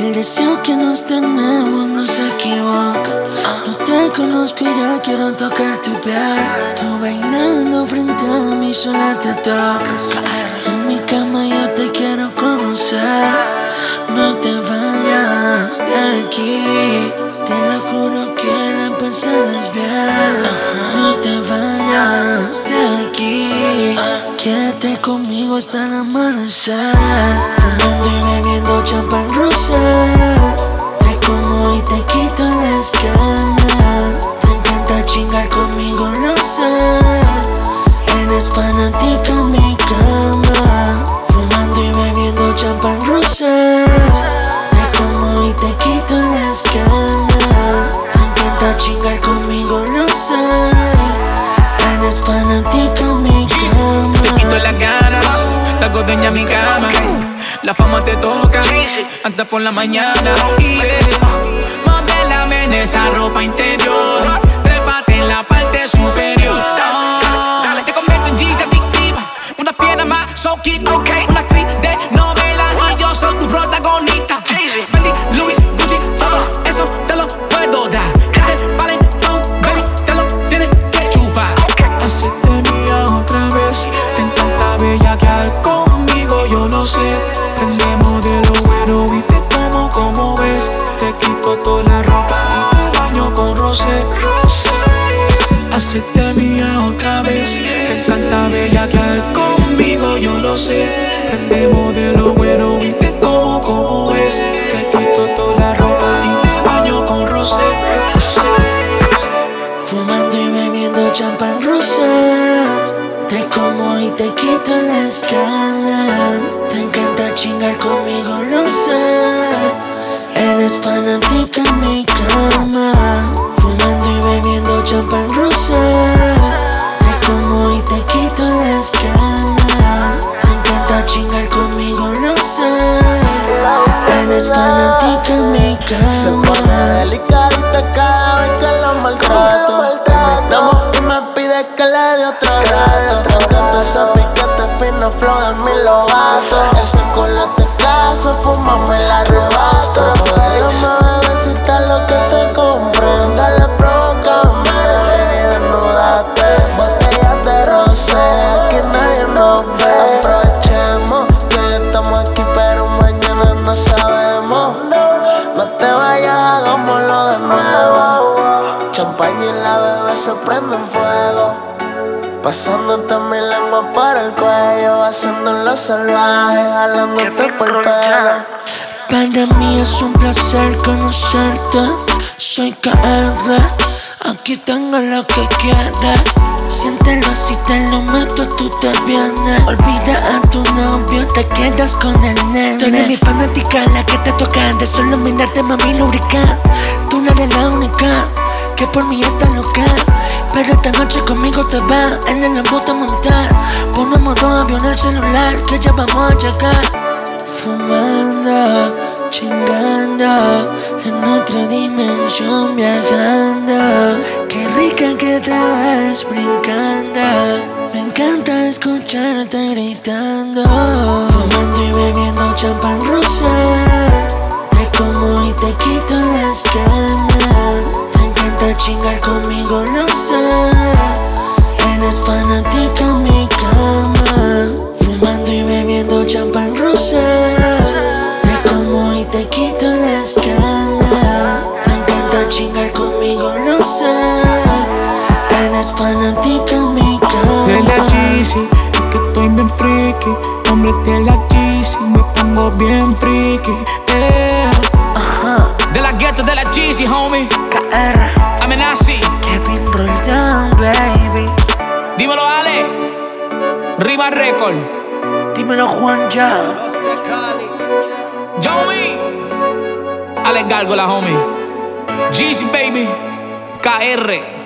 El deseo que nos tenemos no se equivoca. No te conozco y ya quiero tocar tu piel. Tú bailando frente a mí sola te tocas. En mi cama yo te quiero conocer. No te vayas de aquí. Te lo juro que la pasarás bien. No te vayas de aquí. Quédate conmigo hasta el amanecer. Fumando y bebiendo champán rosa. Te como y te quito las ganas. Te encanta chingar conmigo, lo sé. Eres fanática en mi cama. Fumando y bebiendo champán rosa. Te como y te quito las ganas. Te encanta chingar conmigo, lo sé. Eres fanática en mi cama. Te quito las ganas, te hago dueña a mi cama. La fama te toca, hasta por la mañana. Modélame en esa ropa interior. Trépate en la parte superior. Te convierto en G's adictiva. Una fiera más, so kid, una actriz de novela. Y yo soy tu protagonista. Fendi, Louis, Gucci, todo eso te lo puedo dar. Este paletón, baby, te lo tienes que chupar. Hacerte mía otra vez. Te encanta bellaquear conmigo, yo lo sé. Prendemos de lo bueno y te como ves. Te quito toda la ropa y te baño con rosé. Hacerte mía otra vez. Te encanta bellaquear conmigo, yo lo sé. Prendemos de lo bueno y te como ves. Te quito toda la ropa y te baño con rosé. Fumando y bebiendo champán rosa. Te como y te quito las ganas. Te encanta chingar conmigo, lo sé. Eres fanática en mi cama. Fumando y bebiendo champán rosa. Te como y te quito las ganas. Te encanta chingar conmigo, lo sé. Eres fanática en mi cama. Se pone delicadita cada vez que la maltrato. Terminamos y me pide que le dé otro rato. Me encanta ese piquete fino, flow de mi lobato. Ese culo te caso, fumamos el arrebato. Modélame, bebecita, lo que te compren. Dale, provócame, ven y desnúdate. Botellas de rosé, aquí nadie nos ve. Aprovechemos que hoy estamos aquí, pero mañana no sabemos. No te vayas, hagámoslo de nuevo. Champaña y la bebé se prende en fuego. Pasándote mi lengua por el cuello, haciéndolo salvaje, jalándote por el pelo. Para mí es un placer conocerte. Soy KR, aquí tengo lo que quieres. Siéntelo, si te lo meto tú te vienes. Olvida a tu novio, te quedas con el nene. Tú eres mi fanática, la que te toca. De solo mirarte, mami, lubricar. Tú no eres la única que por mí está loca. Pero esta noche conmigo te vas en el embute a montar. Pon modo avión el celular, que ya vamos a llegar. Fumando, chingando, en otra dimensión viajando. Qué rica que te vas brincando. Me encanta escucharte gritando. Fumando y bebiendo champán rosa. Te como y te quito las ganas. Te encanta chingar conmigo, lo sé. Eres fanática en mi cama. Fumando y bebiendo champán rosa. Te como y te quito las ganas. Te encanta chingar conmigo, lo sé. Eres fanática en mi cama. De la Yeezy, es que estoy bien friki. Hombre de la Yeezy, me pongo bien friki. De la gueto de la Yeezy, homie. KR, Amenazi. Kevin Roldán, baby. Dímelo, Ale. Riva Record. Dímelo, Juan ya. Joey. Alex Gárgola, homie. Jeezy, baby. KR.